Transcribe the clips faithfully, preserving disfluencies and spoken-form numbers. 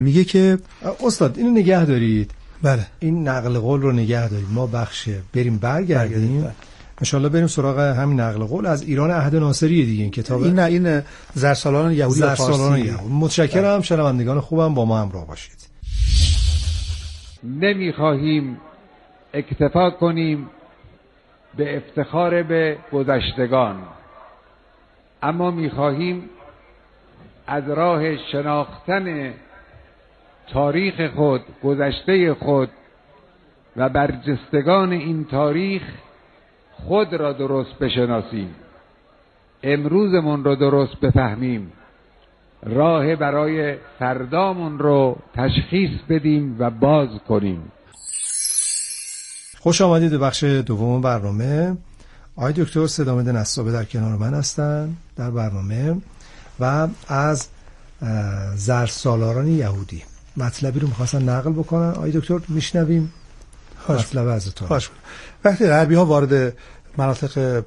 میگه که استاد اینو نگه دارید. بله این نقل قول رو نگه دارید، ما بخش بریم برگردیم ان شاء الله بریم سراغ همین نقل قول از ایران عهد ناصری دیگه. این کتاب این نه این زرسالاران یهودی و فارسی. متشکرم. شنوندگان خوبم با ما همراه باشید. نمیخواهیم اکتفا کنیم به افتخار به گذشتگان، اما میخواهیم از راه شناختن تاریخ خود، گذشته خود و برجستگان این تاریخ خود را درست بشناسیم، امروزمون رو درست بفهمیم، راه برای فردامون رو تشخیص بدیم و باز کنیم. خوش آمدید به بخش دوم برنامه. آقای دکتر صدامد نصابه در کنار من هستن در برنامه و از زرسالاران یهودی مطلبی رو می‌خواستن نقل بکنن. آقای دکتر میشنویم مطلب ازتون. خوش. وقتی غربی ها وارد مناطق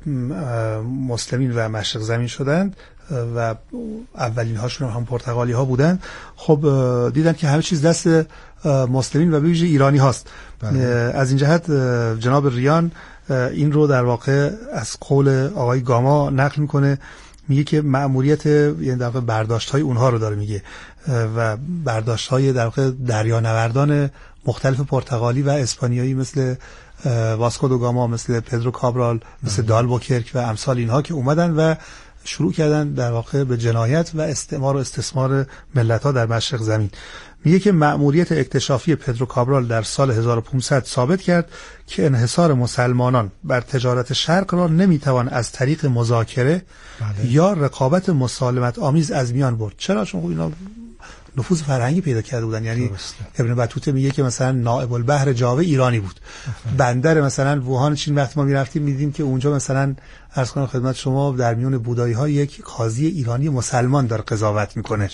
مسلمین و مشرق زمین شدند و اولین هاشون هم پرتغالی ها بودن، خب دیدن که همه چیز دست مسلمین و به ویژه ایرانی هاست. بله. از این جهت جناب ریان این رو در واقع از قول آقای گاما نقل میکنه، میگه که مأموریت یعنی در واقع برداشت‌های اونها رو داره میگه و برداشت‌های در واقع دریانوردان مختلف پرتغالی و اسپانیایی مثل واسکو دو گاما، مثل پدرو کابرال، مثل دالبوکرک و امثال اینها که اومدن و شروع کردن در واقع به جنایت و استعمار و استثمار ملت‌ها در مشرق زمین. میگه که مأموریت اکتشافی پدرو کابرال در سال هزار و پانصد ثابت کرد که انحصار مسلمانان بر تجارت شرق را نمیتوان از طریق مذاکره بله. یا رقابت مسالمت آمیز از میان برد. چرا؟ چون خب اینا نفوذ فرهنگی پیدا کرده بودن. یعنی ابن بطوطه میگه که مثلا نائب البحر جاوه ایرانی بود. افره. بندر مثلا ووهان چین وقتی ما میرفتیم میدیدیم که اونجا مثلا عرض کنم خدمت شما در میون بودایی ها یک قاضی ایرانی مسلمان داره قضاوت میکنه.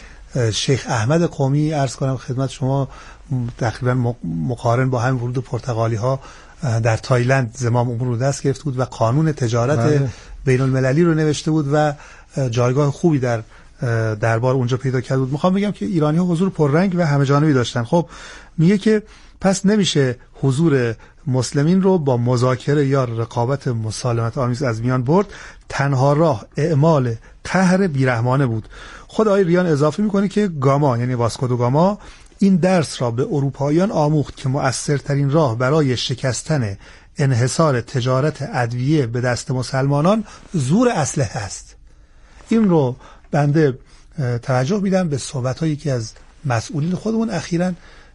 شیخ احمد قومی عرض کنم خدمت شما تقریبا مقارن با همین ورود پرتغالی ها در تایلند زمام امور رو دست گرفته بود و قانون تجارت بله. بین المللی رو نوشته بود و جایگاه خوبی در دربار اونجا پیدا کرده بود. میخوام بگم که ایرانی ها حضور پررنگ و همه جانبی داشتن. خب میگه که پس نمیشه حضور مسلمین رو با مذاکره یا رقابت مسالمت آمیز از میان برد، تنها راه اعمال قهر بیرحمانه بود. خود آقای ریان اضافه میکنه که گاما یعنی واسکو دو گاما این درس را به اروپاییان آموخت که مؤثرترین راه برای شکستن انحصار تجارت ادویه به دست مسلمانان زور اسلحه است. این رو بنده توجه میدم به صحبت‌هایی که از مسئولین خودمون اخیراً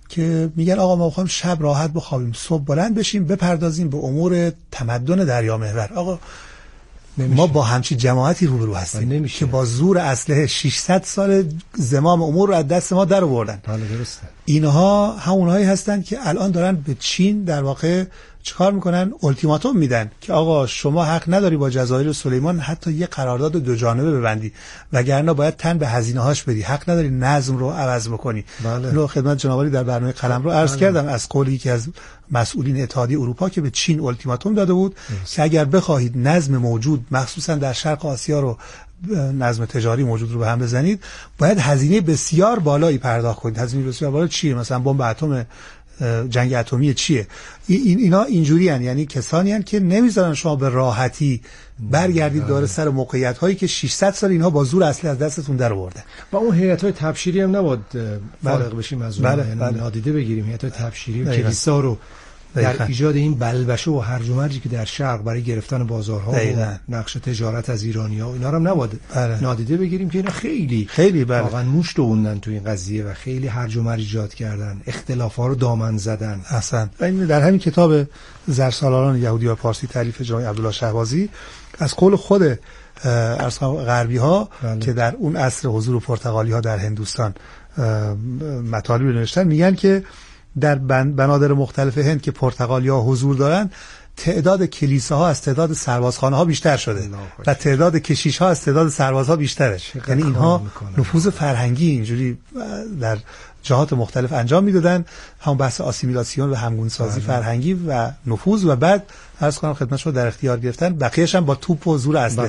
که میگن آقا ما می‌خوایم شب راحت بخوابیم، صبح بلند بشیم بپردازیم به امور تمدن دریامحور. آقا نمیشه. ما با همچین جماعتی روبرو هستیم نمیشه. که با زور اسلحه ششصد سال زمام امور رو از دست ما در آوردن. بله درسته. اینها همونهایی هستن که الان دارن به چین در واقع چیکار میکنن؟ التیماتوم میدن که آقا شما حق نداری با جزایر سلیمان حتی یه قرارداد دو جانبه ببندی، وگرنه باید تن به هزینه هاش بدی، حق نداری نظم رو عوض بکنی. بله. رو خدمت جنابالی در برنامه قلم رو عرض بله. کردم از قولی که از مسئولین اتحادیه اروپا که به چین التیماتوم داده بود بس. که اگر بخواهید نظم موجود مخصوصا در شرق آسیا رو نظم تجاری موجود رو به هم بزنید، باید هزینه بسیار بالایی پرداخت کنید. هزینه بسیار بالا چیه؟ مثلا بمب اتم، جنگ اتمی چیه؟ این اینا اینجوری هن. یعنی کسانی هن که نمیذارن شما به راحتی برگردید داره سر موقعیت هایی که ششصد سال اینها با زور اصلی از دستتون در آورده. و اون هیئت های تبشیری هم نباید فارغ بشیم از اون. بله. یعنی بله. نادیده بگیریم هیئت های تبشیری و کلیسا رو در ایجاد این بلبشه و هرج و مرجی که در شرق برای گرفتن بازارها و نقش تجارت از ایرانی‌ها اینا رو هم نباید بله. نادیده بگیریم که اینا خیلی خیلی بله. واقعا موش دووندن تو این قضیه و خیلی هرج و مرج ایجاد کردن، اختلاف‌ها رو دامن زدن. اصلا این در همین کتاب زرسالاران یهودی و پارسی تالیف جناب عبدالله شهبازی از قول خود ارسال غربی ها بله. که در اون عصر حضور پرتغالی ها در هندوستان مطالب نوشتن، میگن که در بنادر مختلف هند که پرتغالیا حضور دارن تعداد کلیساها از تعداد سربازخانه ها بیشتر شده و تعداد کشیش ها از تعداد سربازها بیشتره. یعنی اینها نفوذ فرهنگی اینجوری در جهات مختلف انجام میدادن، هم بحث آسیمیلاسیون و همگونسازی فرهنگی و نفوذ، و بعد عرض کنم خدمت شما در اختیار گرفتن، بقیه‌اش هم با توپ و زور اسلحه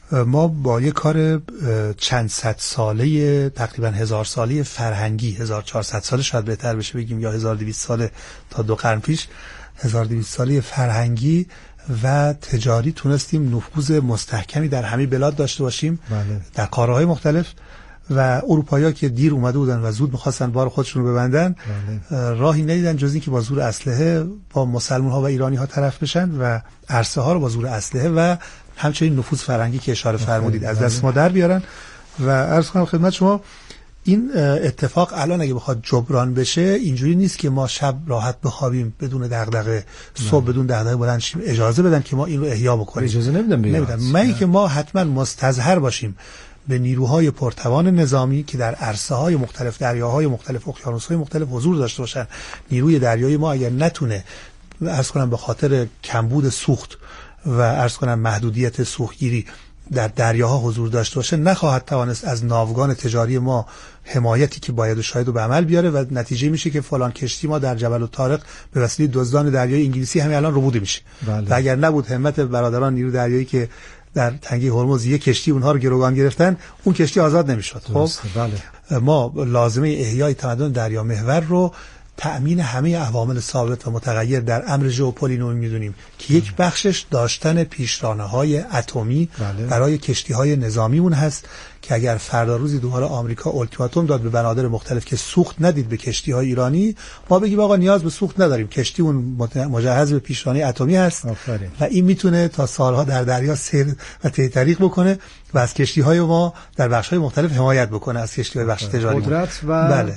ما با یک کار چند صد ساله، تقریبا هزار ساله فرهنگی، هزار و چهارصد ساله شاید بهتر بشه بگیم، یا هزار و دویست ساله تا دو قرن پیش، هزار و دویست ساله فرهنگی و تجاری تونستیم نفوذ مستحکمی در همه بلاد داشته باشیم. بله. در قاره‌های مختلف. و اروپایی‌ها که دیر اومده بودن و زود می‌خواستن بار خودشون رو ببندن، بله. راهی ندیدن جز اینکه با زور اسلحه با مسلمان‌ها و ایرانی‌ها طرف بشن و عرصه ها رو با زور اسلحه و همچنین نفوذ فرهنگی که اشاره فرمودید از دست ما در بیارن. و عرض کنم خدمت شما این اتفاق الان اگه بخواد جبران بشه، اینجوری نیست که ما شب راحت بخوابیم بدون دغدغه، صبح بدون دغدغه بلند شیم. اجازه بدن که ما این رو احیا بکنیم. اجازه نمیدن نمیدن. من که ما حتما مستظهر باشیم به نیروهای پرتوان نظامی که در عرصه های مختلف، دریاهای مختلف، اقیانوس‌های مختلف حضور داشته باشن. نیروی دریایی ما اگر نتونه، عرض کنم به خاطر کمبود سوخت و عرض کنم محدودیت سوختگیری در دریاها حضور داشته باشه، نخواهد توانست از ناوگان تجاری ما حمایتی که باید و شاید رو به عمل بیاره و نتیجه میشه که فلان کشتی ما در جبل الطارق به وسیله دزدان دریایی انگلیسی همین الان ربوده میشه. بله. و اگر نبود همت برادران نیرو دریایی که در تنگه هرمز یک کشتی اونها رو گروگان گرفتن، اون کشتی آزاد نمیشد. خب بله. ما لازمه احیای تمدن دریا محور رو تأمین همه عوامل ثابت و متغیر در امر ژئوپلیتیک میدونیم که یک بخشش داشتن پیشرانه‌های اتمی بله. برای کشتی‌های نظامیمون هست که اگر فردا روزی دوباره آمریکا التیماتوم داد به بنادر مختلف که سوخت ندید به کشتی‌های ایرانی، ما بگیم آقا نیاز به سوخت نداریم، کشتیمون مجهز به پیشرانه اتمی هست. آفرین. و این میتونه تا سالها در دریا سیر و طریق بکنه و از کشتی‌های ما در بخش‌های مختلف حمایت بکنه، از کشتی‌های بخش تجاری. قدرت و بله.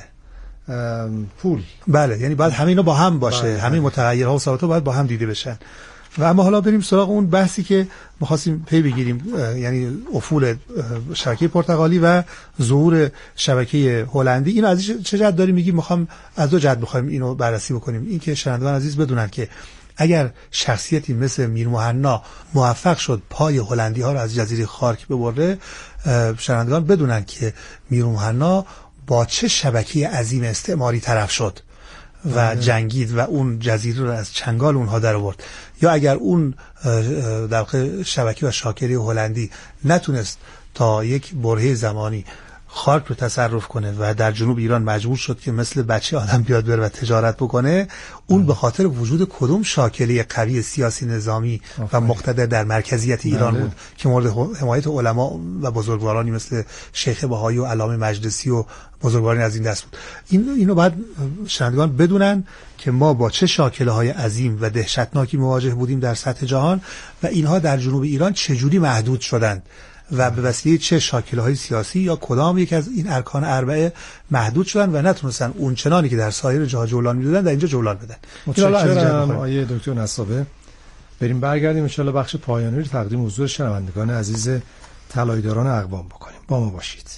پول. بله، یعنی باید همه اینا با هم باشه. بله. همه متغیرها و ثابت‌ها باید با هم دیده بشن. و اما حالا بریم سراغ اون بحثی که می‌خواستیم پی بگیریم، یعنی افول شبکه پرتغالی و ظهور شبکه هلندی. اینو از چه جهت داریم میگیم؟ می‌خوام از دو جهت بخوایم اینو بررسی بکنیم. این که شنوندگان عزیز بدونن که اگر شخصیتی مثل میر مهنا موفق شد پای هلندی‌ها رو از جزیره خارک ببره، شنوندگان بدونن که میر مهنا با چه شبکه عظیم استعماری طرف شد و آه. جنگید و اون جزیره رو از چنگال اونها در آورد. یا اگر اون در واقع شبکه و شاکره هلندی نتونست تا یک برهه زمانی خارک رو تصرف کنه و در جنوب ایران مجبور شد که مثل بچه آدم بیاد بره و تجارت بکنه، اون به خاطر وجود کدوم شاکله قوی سیاسی نظامی و مقتدر در مرکزیت ایران بله. بود که مورد حمایت علما و بزرگوارانی مثل شیخ بهایی و علامه مجلسی و بزرگواران از این دست بود. این اینو باید شنوندگان بدونن که ما با چه شاکله های عظیم و دهشتناکی مواجه بودیم در سطح جهان و اینها در جنوب ایران چجوری محدود شدند و به وسیله چه شاکله‌های سیاسی یا کدام یک از این ارکان اربعه محدود شدن و نتونستن اون چنانی که در سایر جاها جولان می‌دادن در اینجا جولان بدن. متشکرم آقای دکتر نسابه. بریم برگردیم ان شاءالله بخش پایانی رو تقدیم حضور شنوندگان عزیز طلایه‌داران اقوام بکنیم. با ما باشید.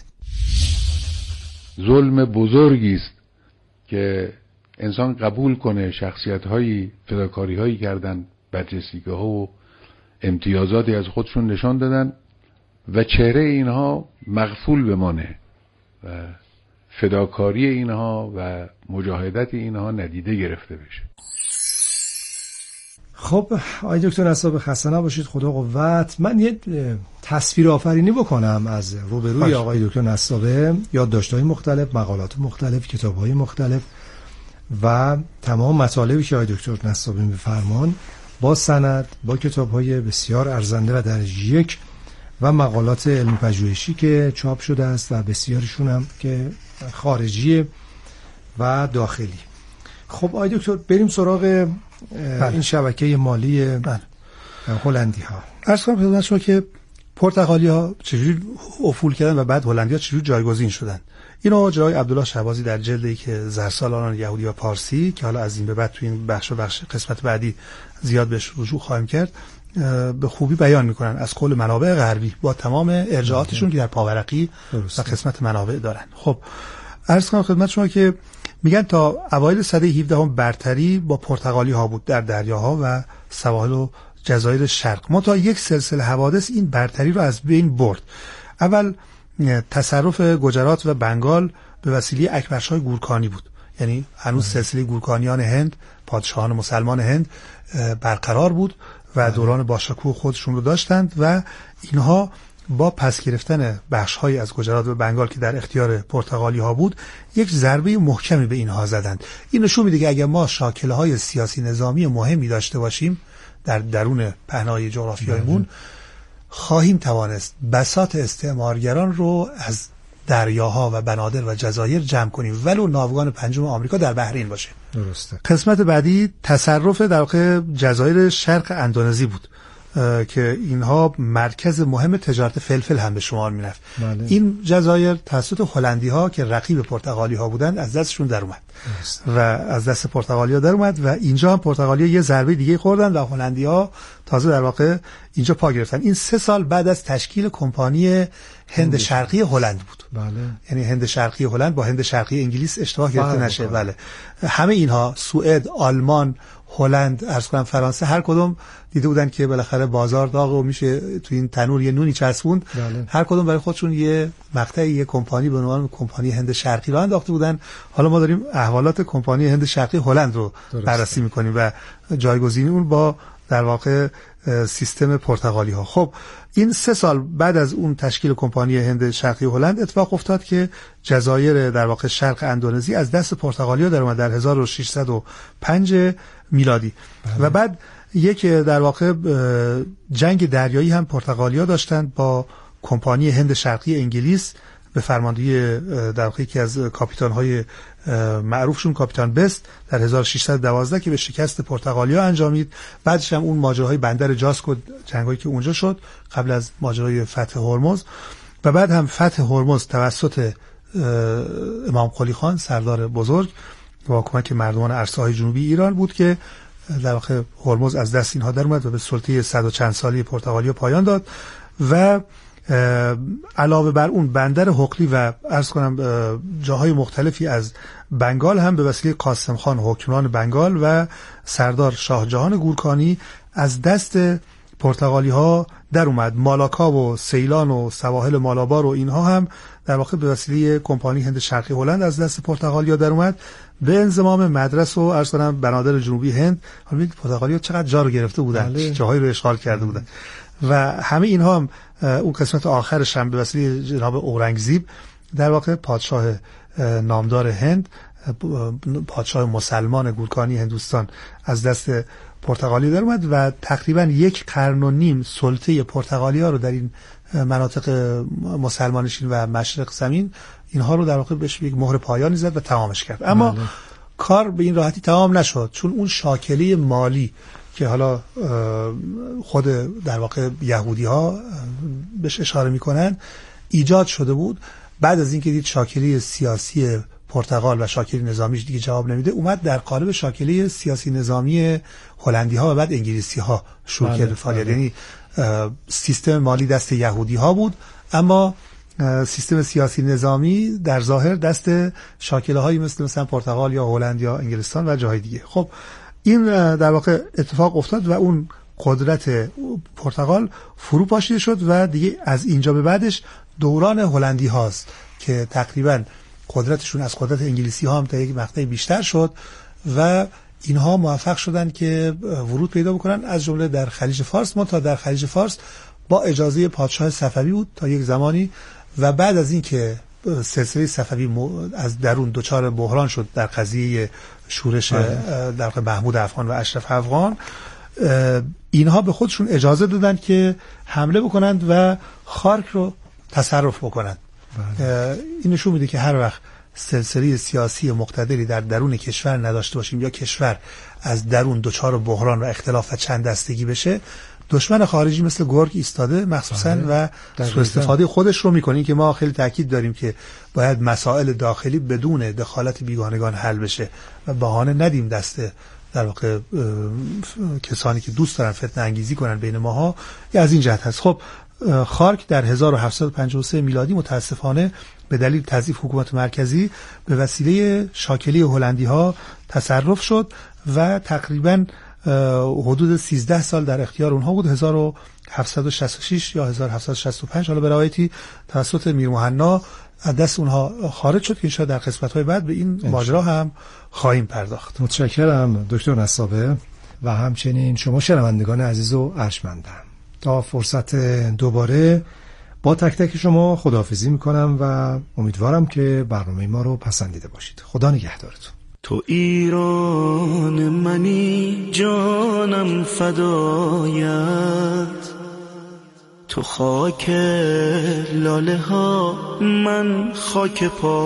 ظلم بزرگی است که انسان قبول کنه شخصیت‌هایی فداکاری‌هایی کردن، برجستگی‌ها و امتیازاتی از خودشون نشان دادن و چهره اینها مغفول بمانه و فداکاری اینها و مجاهدت اینها ندیده گرفته بشه. خب آقای دکتر نسابه خسته نباشید، خدا قوت. من یه تصویر آفرینی بکنم از روبروی آقای دکتر نسابه، یادداشت‌های مختلف، مقالات مختلف، کتاب‌های مختلف و تمام مطالبی که آقای دکتر نسابه می‌فرمان با سند، با کتاب‌های بسیار ارزنده و درجه یک و مقالات علمی پژوهشی که چاپ شده است و بسیارشون هم که خارجی و داخلی. خب آقای دکتر بریم سراغ بله. این شبکه مالی بله. هلندی ها. عرض کنم خدمت شما که پرتغالی ها چجوری افول کردن و بعد هلندی ها چجوری جایگزین شدن. اینو جای عبدالله شهبازی در جلدی که زرسالاران یهودی و پارسی که حالا از این به بعد تو این بخش و بخش قسمت بعدی زیاد بهش رجوع خواهیم کرد به خوبی بیان میکنن از قول منابع غربی با تمام ارجاعاتشون که در پاورقی و قسمت منابع دارن. خب عرض کنم خدمت شما که میگن تا اوایل سده هفدهم برتری با پرتغالی ها بود در دریاها و سواحل و جزایر شرق. ما تا یک سلسله حوادث این برتری رو از بین برد. اول تصرف گجرات و بنگال به وسیله اکبرشاه گورکانی بود، یعنی هنوز سلسله گورکانیان هند، پادشاهان مسلمان هند برقرار بود و دوران باشکوه خودشون رو داشتند و اینها با پس گرفتن بخش‌هایی از گجرات و بنگال که در اختیار پرتغالی ها بود یک ضربه محکمی به اینها زدند. این نشون میده که اگر ما شاکله‌های سیاسی نظامی مهمی داشته باشیم در درون پهنای جغرافیایمون خواهیم توانست بساط استعمارگران رو از دریاها و بنادر و جزایر جمع کنیم، ولو ناوگان پنجم آمریکا در بحرین باشه. درسته. قسمت بعدی تصرف در واقع جزایر شرق اندونزی بود که اینها مرکز مهم تجارت فلفل هم به شمار می رفت. بله. این جزایر توسط هلندی ها که رقیب پرتغالی ها بودند از دستشون در اومد و از دست پرتغالی ها در اومد و اینجا هم پرتغالی ها یه ضربه دیگه خوردن و هلندی ها تازه در واقع اینجا پا گرفتن. این سه سال بعد از تشکیل کمپانی هند شرقی هلند بود. بله. یعنی هند شرقی هلند با هند شرقی انگلیس اشتباه گرفته نشه. بله. همه اینها سوئد، آلمان، هلند، عرض کنم فرانسه، هر کدوم دیده بودن که بالاخره بازار داغ و میشه تو این تنور یه نونی چسبوند. بله. هر کدوم برای خودشون یه مقطعی یه کمپانی به عنوان کمپانی هند شرقی را انداخته بودن. حالا ما داریم احوالات کمپانی هند شرقی هلند رو بررسی میکنیم و جایگزینی اون با در واقع سیستم پرتغالی ها. خب این سه سال بعد از اون تشکیل کمپانی هند شرقی هلند اتفاق افتاد که جزایر در واقع شرق اندونزی از دست پرتغالی ها در اومد در هزار و ششصد و پنج میلادی. بله. و بعد یک در واقع جنگ دریایی هم پرتغالیا داشتند با کمپانی هند شرقی انگلیس به فرماندهی در واقع یکی از کاپیتان‌های معروفشون کاپیتان بست در هزار و ششصد و دوازده که به شکست پرتغالیا انجامید. بعدش هم اون ماجراهای بندر جاسکو، جنگایی که اونجا شد قبل از ماجرای فتح هرمز، و بعد هم فتح هرمز توسط امام قلی خان سردار بزرگ با کمک مردمان عرصه‌های جنوبی ایران بود که در واقع هرمز از دست اینها در اومد و به سلطه صد و چند سالی پرتغالیا پایان داد. و علاوه بر اون بندر حقلی و عرض کنم جاهای مختلفی از بنگال هم به وسیله قاسم خان حکمران بنگال و سردار شاه جهان گورکانی از دست پرتغالی ها در اومد. مالاکا و سیلان و سواحل مالابار و اینها هم در واقع به وسیله کمپانی هند شرقی هلند از دست پرتغالی ها در اومد به انضمام مدرس و عرض کنم بنادر جنوبی هند. حالا ببینید پرتغالی ها چقدر جا رو گرفته بودن، بله. جاهایی رو اشغال کرده بودن و همه اینها هم اون قسمت آخرش هم به وسیله جناب اورنگزیب در واقع پادشاه نامدار هند، پادشاه مسلمان گورکانی هندوستان از دست پرتغالی در اومد و تقریبا یک قرن و نیم سلطه پرتغالی ها رو در این مناطق مسلمانشین و مشرق زمین اینها رو در واقع بهش یک مهر پایانی زد و تمامش کرد. اما بله. کار به این راحتی تمام نشد، چون اون شاکله مالی که حالا خود در واقع یهودی ها بهش اشاره میکنن ایجاد شده بود. بعد از اینکه دید شاکله سیاسی پرتغال و شاکله نظامیش دیگه جواب نمیده، اومد در قالب شاکله سیاسی نظامی هلندی ها و بعد انگلیسی ها شروع کرد فعالیت. یعنی سیستم مالی دست یهودی ها بود اما سیستم سیاسی نظامی در ظاهر دست شاکله هایی مثل مثلا پرتغال یا هلند یا انگلستان و جاهای دیگه. خب این در واقع اتفاق افتاد و اون قدرت پرتغال فرو پاشیده شد و دیگه از اینجا به بعدش دوران هلندی هاست که تقریبا قدرتشون از قدرت انگلیسی ها هم تا یک مقطعی بیشتر شد و اینها موفق شدن که ورود پیدا بکنن از جمله در خلیج فارس. ما تا در خلیج فارس با اجازه پادشاه صفوی بود تا یک زمانی و بعد از این که سلسله صفوی از درون دچار بحران شد در قضیه شورش در محمود افغان و اشرف افغان، اینها به خودشون اجازه دادن که حمله بکنند و خارک رو تصرف بکنند. این نشون میده که هر وقت سلسله سیاسی مقتدری در درون کشور نداشته باشیم یا کشور از درون دچار بحران و اختلاف و چند دستگی بشه، دشمن خارجی مثل گرگ ایستاده مخصوصا و سوء استفاده خودش رو میکنه. این که ما خیلی تاکید داریم که باید مسائل داخلی بدون دخالت بیگانگان حل بشه و بهانه ندیم دست در واقع کسانی که دوست دارن فتنه انگیزی کنن بین ماها. از این جهت هست. خب خارک در هزار و هفتصد و پنجاه و سه میلادی متاسفانه به دلیل تضعیف حکومت مرکزی به وسیله شاکله هلندی ها تصرف شد و تقریبا حدود سیزده سال در اختیار اونها بود. هزار و هفتصد و شصت و شش یا هزار و هفتصد و شصت و پنج حالا به روایتی توسط میر مهنا از دست اونها خارج شد که ان در قسمت‌های بعد به این ماجرا هم خواهیم پرداخت. متشکرم دکتر نسابه و همچنین شما شنوندگان عزیز و ارجمندم. تا فرصت دوباره با تک تک شما خداحافظی میکنم و امیدوارم که برنامه ما رو پسندیده باشید. خدا نگهدارتون. تو ایران منی جانم فدایت، تو خاک لاله ها من خاک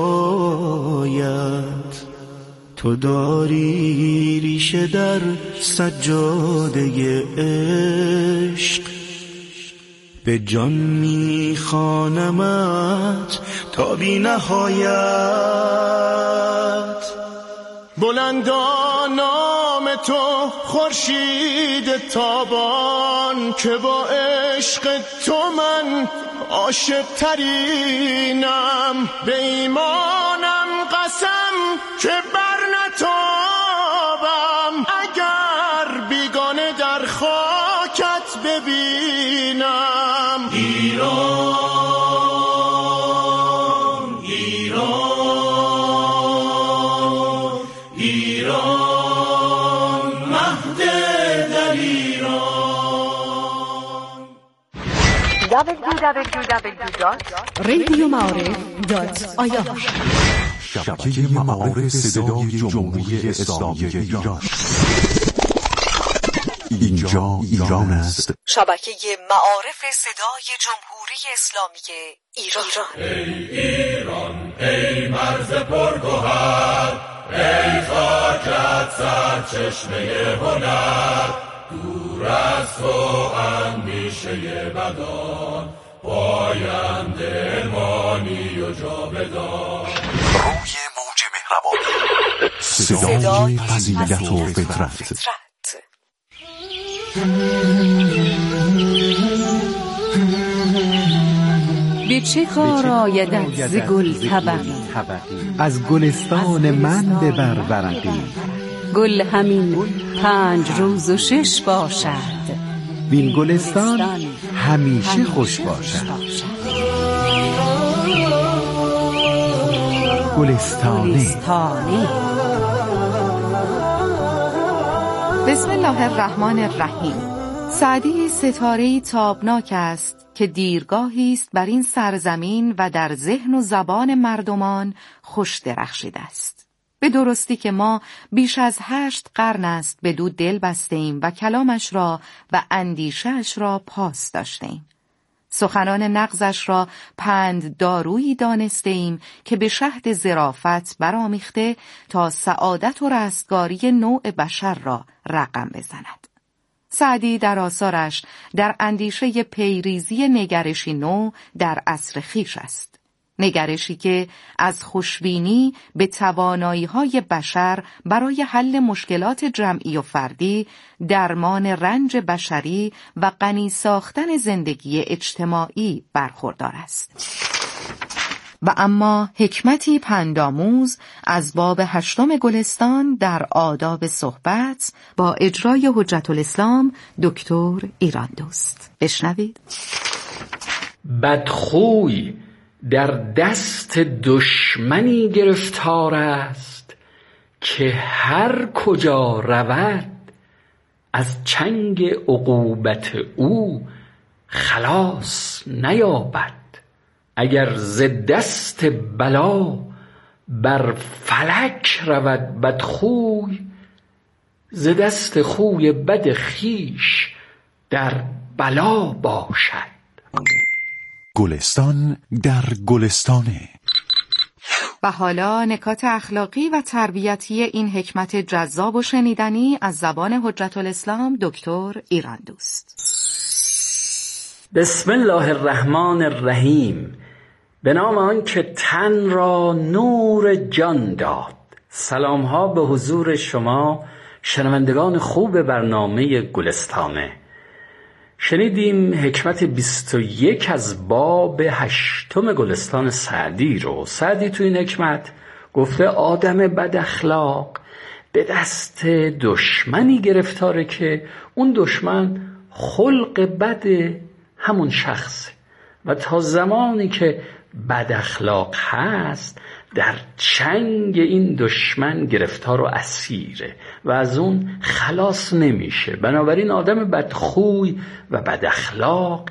پایت، تو داری ریشه در سجاده عشق، به جان میخوانمت تا بی نهایت. بلندا نام تو خورشید تابان، که با عشق تو من عاشق ترینم، به ایمانم قسم که بر نتابم، اگر بیگانه در خاکت ببینم. ایران دبلیو دبلیو دبلیو دات رادیو معارف دات آی آر شبکه معارف صدای جمهوری اسلامی ایران. اینجا ایران است. شبکه معارف صدای جمهوری اسلامی ایران. ای ایران ای مرز پرگوهر، ای خاکت سرچشمه هنر، دور از تو اندیشه بدان، پاینده مانی و جاودان. روی موج مهربانی، صدای فضیلت و فطرت. به چه کار آیدت ز گل طبقی، از گلستان من ببر ورقی. گل همین پنج روز و شش باشد، وین گلستان همیشه خوش باشد. گلستانه. بسم الله الرحمن الرحیم. سعدی ستاره‌ای تابناک است که دیرگاهی است بر این سرزمین و در ذهن و زبان مردمان خوش درخشیده است. به درستی که ما بیش از هشت قرن است بدو دل بسته ایم و کلامش را و اندیشه‌اش را پاس داشته ایم. سخنان نغزش را پند دارویی دانسته ایم که به شهد ظرافت برآمیخته تا سعادت و رستگاری نوع بشر را رقم بزند. سعدی در آثارش در اندیشه پیریزی نگرشی نو در عصر خویش است. نگرشی که از خوشبینی به توانایی‌های بشر برای حل مشکلات جمعی و فردی، درمان رنج بشری و غنی ساختن زندگی اجتماعی برخوردار است. و اما حکمتی پندآموز از باب هشتم گلستان در آداب صحبت با اجرای حجت الاسلام دکتر ایراندوست. بشنوید. بدخوی در دست دشمنی گرفتار است، که هر کجا رود از چنگ عقوبت او خلاص نیابد. اگر ز دست بلا بر فلک رود بدخوی، ز دست خوی بد خویش در بلا باشد. گلستان در گلستانه. و حالا نکات اخلاقی و تربیتی این حکمت جذاب و شنیدنی از زبان حجت الاسلام دکتر ایراندوست. بسم الله الرحمن الرحیم. به نام آن که تن را نور جان داد. سلام ها به حضور شما شنوندگان خوب برنامه گلستانه. شنیدیم حکمت بیست و یک از باب هشتم گلستان سعدی رو. سعدی تو این حکمت گفته آدم بد اخلاق به دست دشمنی گرفتاره که اون دشمن خلق بد همون شخص و تا زمانی که بد اخلاق هست در چنگ این دشمن گرفتار و اسیره و از اون خلاص نمیشه. بنابراین آدم بدخوی و بد اخلاق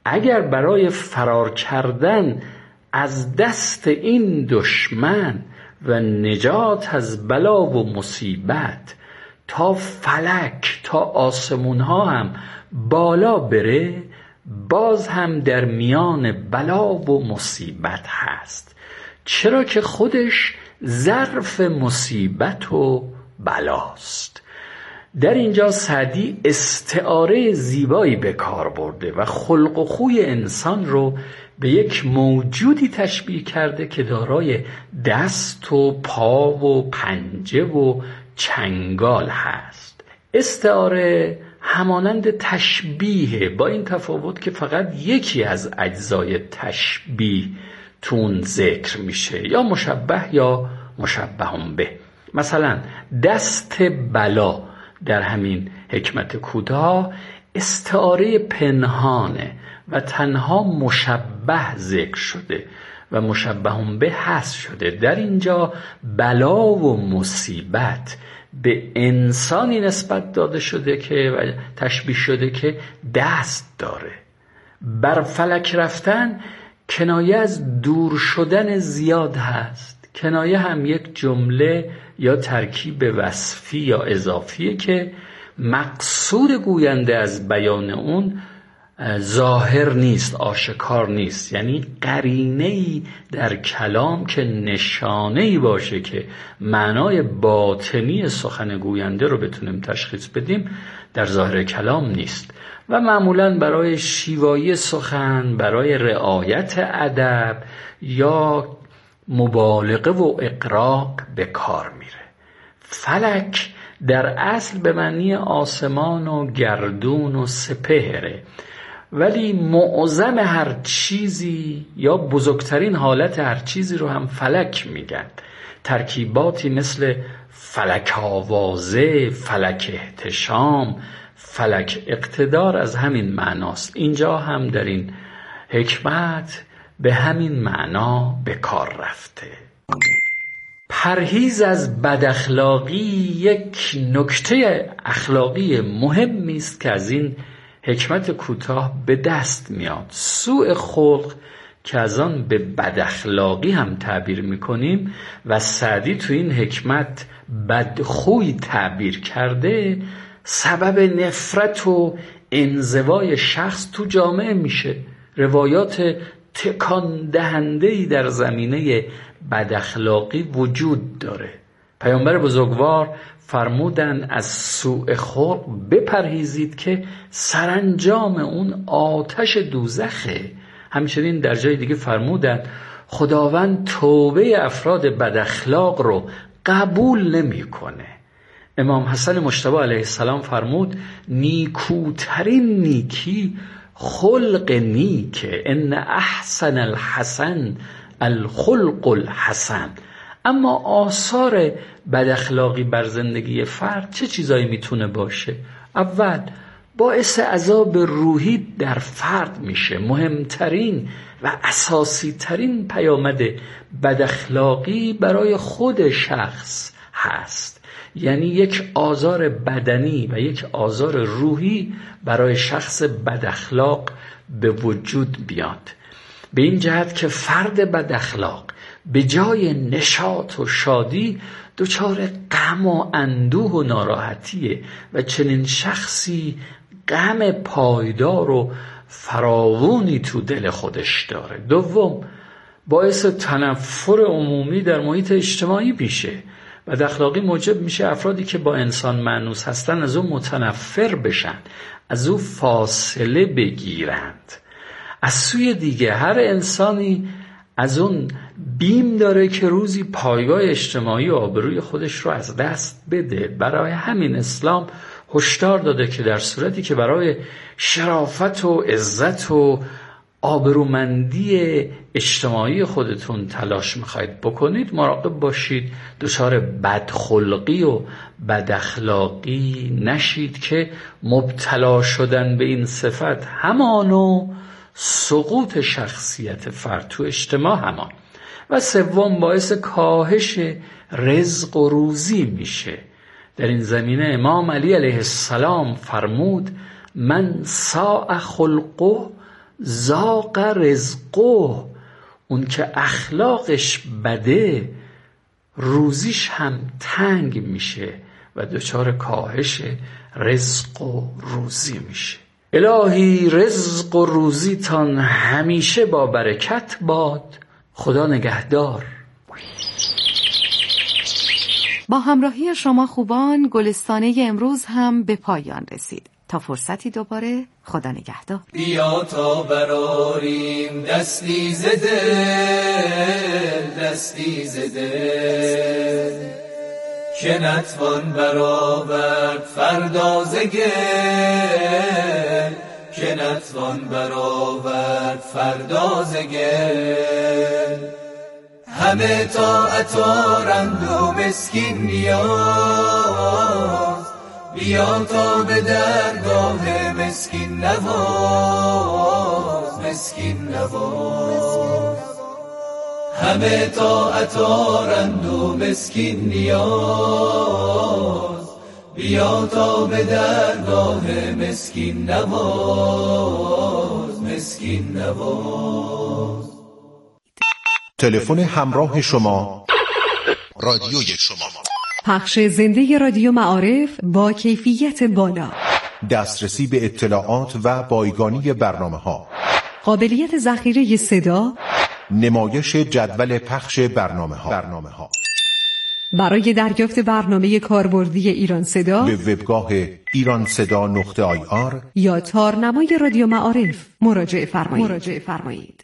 اگر برای فرار کردن از دست این دشمن و نجات از بلا و مصیبت تا فلک تا آسمون ها هم بالا بره، باز هم در میان بلا و مصیبت هست، چرا که خودش ظرف مصیبت و بلاست. در اینجا سعدی استعاره زیبایی به کار برده و خلق و خوی انسان رو به یک موجودی تشبیه کرده که دارای دست و پا و پنجه و چنگال هست. استعاره همانند تشبیه، با این تفاوت که فقط یکی از اجزای تشبیه تون ذکر میشه، یا مشبه یا مشبه به. مثلا دست بلا در همین حکمت کوتاه استعاره پنهانه و تنها مشبه ذکر شده و مشبه به حذف شده. در اینجا بلا و مصیبت به انسانی نسبت داده شده که و تشبیه شده که دست داره. بر فلک رفتن کنایه از دور شدن زیاد هست. کنایه هم یک جمله یا ترکیب وصفی یا اضافیه که مقصود گوینده از بیان اون ظاهر نیست، آشکار نیست، یعنی قرینه‌ای در کلام که نشانه‌ای باشه که معنای باطنی سخن گوینده رو بتونیم تشخیص بدیم در ظاهر کلام نیست و معمولاً برای شیوایی سخن، برای رعایت ادب یا مبالغه و اقراق به کار میره. فلک در اصل به معنی آسمان و گردون و سپهره، ولی معظم هر چیزی یا بزرگترین حالت هر چیزی رو هم فلک میگن. ترکیباتی مثل فلک آوازه، فلک احتشام، فلک اقتدار از همین معناست. اینجا هم در این حکمت به همین معنا به کار رفته. پرهیز از بداخلاقی یک نکته اخلاقی مهمی است که از این حکمت کوتاه به دست میاد. سوء خلق که از آن به بداخلاقی هم تعبیر میکنیم و سعدی تو این حکمت بدخوی تعبیر کرده، سبب نفرت و انزوای شخص تو جامعه میشه. روایات تکان دهنده‌ای در زمینه بداخلاقی وجود داره. پیامبر بزرگوار فرمودن از سوء خلق بپرهیزید که سرانجام اون آتش دوزخه. همچنین در جای دیگه فرمودن خداوند توبه افراد بداخلاق رو قبول نمیکنه. امام حسن مجتبی علیه السلام فرمود نیکوترین نیکی خلق نیکه، ان احسن الحسن الخلق الحسن. اما آثار بداخلاقی بر زندگی فرد چه چیزایی میتونه باشه؟ اول باعث عذاب روحی در فرد میشه. مهمترین و اساسی ترین پیامد بداخلاقی برای خود شخص هست، یعنی یک آزار بدنی و یک آزار روحی برای شخص بداخلاق به وجود بیاد. به این جهت که فرد بداخلاق به جای نشاط و شادی دچار غم و اندوه و ناراحتیه و چنین شخصی غم پایدار و فراوانی تو دل خودش داره. دوم، باعث تنفر عمومی در محیط اجتماعی میشه. بداخلاقی موجب میشه افرادی که با انسان مانوس هستن از اون متنفر بشن، از اون فاصله بگیرند. از سوی دیگه هر انسانی از اون بیم داره که روزی پایگاه اجتماعی و آبروی خودش رو از دست بده. برای همین اسلام هشدار داده که در صورتی که برای شرافت و عزت و آبرومندی اجتماعی خودتون تلاش میخواید بکنید، مراقب باشید دچار بدخلقی و بداخلاقی نشید که مبتلا شدن به این صفت همانو سقوط شخصیت فرد تو اجتماع همان. و سوم، باعث کاهش رزق و روزی میشه. در این زمینه امام علی علیه السلام فرمود من ساء خلقه ذاق رزقه، اون که اخلاقش بده روزیش هم تنگ میشه و دچار کاهش رزق و روزی میشه. الهی رزق و روزی تان همیشه با برکت باد. خدا نگهدار. با همراهی شما خوبان گلستانه امروز هم به پایان رسید. تا فرصتی دوباره، خدا نگهدار. بیا تا براریم دستی زده دستی زده که نتوان برآورد فردا ز گل که نتوان برآورد فردا ز گل. همه طاعت آرند و مسکین نیاز، بیا تا به درگاه مسکین نواز مسکین نواز. همه طاعت آرند و مسکین نیاز، بیا تا به درگاه مسکین نواز مسکین نواز. تلفن همراه شما، رادیوی شما. پخش زنده رادیو معارف با کیفیت بالا، دسترسی به اطلاعات و بایگانی برنامه‌ها، قابلیت ذخیره صدا، نمایش جدول پخش برنامه‌ها. برنامه‌ها. برای دریافت برنامه کاربردی ایران صدا به وبگاه ایران صدا نقطه آی آر یا تارنمای رادیو معارف مراجعه فرمایید. مراجعه فرمایید.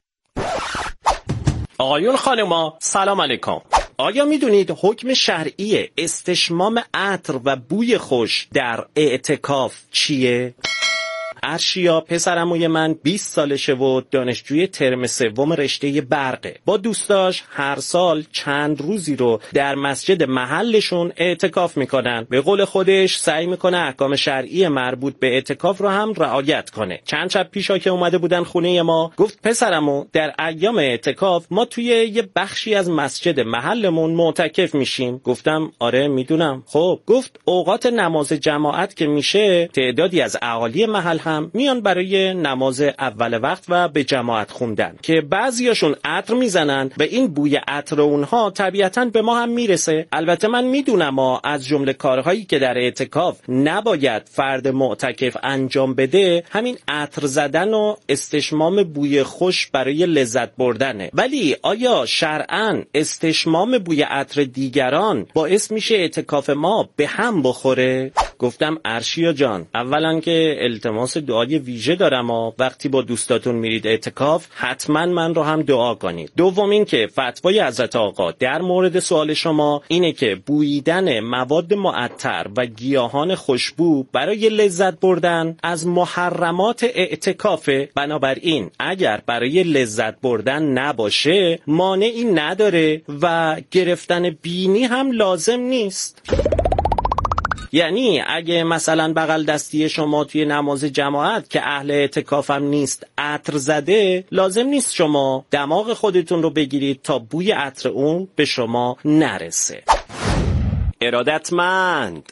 آقایون خانما سلام علیکم. آیا میدونید حکم شرعی استشمام عطر و بوی خوش در اعتکاف چیه؟ ارشیا پسرعموی من بیست سالشه و دانشجوی ترم سوم رشته برقه. با دوستاش هر سال چند روزی رو در مسجد محلشون اعتکاف میکنن. به قول خودش سعی میکنه احکام شرعی مربوط به اعتکاف رو هم رعایت کنه. چند شب پیشا که اومده بودن خونه ما گفت پسرعمو در ایام اعتکاف ما توی یه بخشی از مسجد محلمون معتکف میشیم. گفتم آره میدونم. خب گفت اوقات نماز جماعت که میشه تعدادی از اهالی محل هم میان برای نماز اول وقت و به جماعت خوندن که بعضیاشون عطر میزنن و این بوی عطر اونها طبیعتاً به ما هم میرسه. البته من میدونم ما از جمله کارهایی که در اعتکاف نباید فرد معتکف انجام بده همین عطر زدن و استشمام بوی خوش برای لذت بردنه. ولی آیا شرعاً استشمام بوی عطر دیگران باعث میشه اعتکاف ما به هم بخوره؟ گفتم ارشیا جان، اولا که التماس دعای ویژه دارم و وقتی با دوستاتون میرید اعتکاف حتما من رو هم دعا کنید. دوم این که فتوای حضرت آقا در مورد سوال شما اینه که بوییدن مواد معطر و گیاهان خوشبو برای لذت بردن از محرمات اعتکافه. بنابراین اگر برای لذت بردن نباشه مانعی نداره و گرفتن بینی هم لازم نیست. یعنی اگه مثلا بغل دستی شما توی نماز جماعت که اهل اعتکاف هم نیست عطر زده، لازم نیست شما دماغ خودتون رو بگیرید تا بوی عطر اون به شما نرسه. ارادتمند.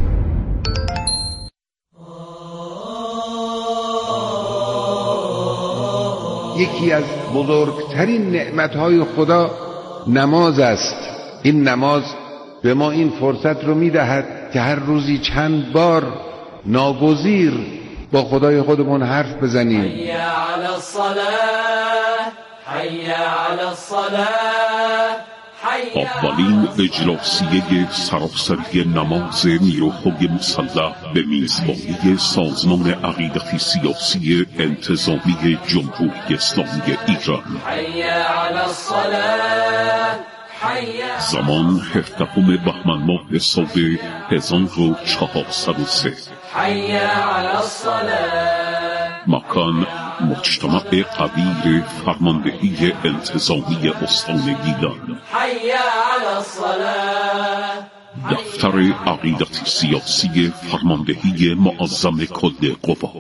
یکی از بزرگترین نعمتهای خدا نماز است. این نماز به ما این فرصت رو میدهد که هر روزی چند بار ناگزیر با خدای خودمون حرف بزنیم. حی علی الصلاة، حی علی الصلاة. اولین اجلاسیه سراسری نماز نیروهای مسلح به میزبانی سازمان عقیدتی سیاسی انتظامی جمهوری اسلامی ایران. حی علی الصلاة. زمان هفدهم بهمن ماه سال هزار و چهارصد و سه. حی علی الصلاة. مکان مجتمع قبیر فرماندهی انتظامی استان گیلان. حی علی الصلاة. دفتر عقیدتی سیاسی فرماندهی معظم کل قوا.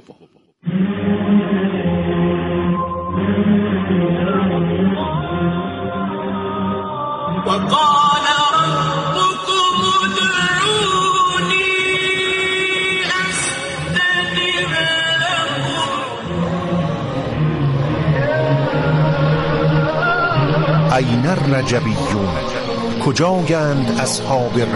وقال ربكم ادعوني استجب لكم این الرجبیون، کجایند اصحاب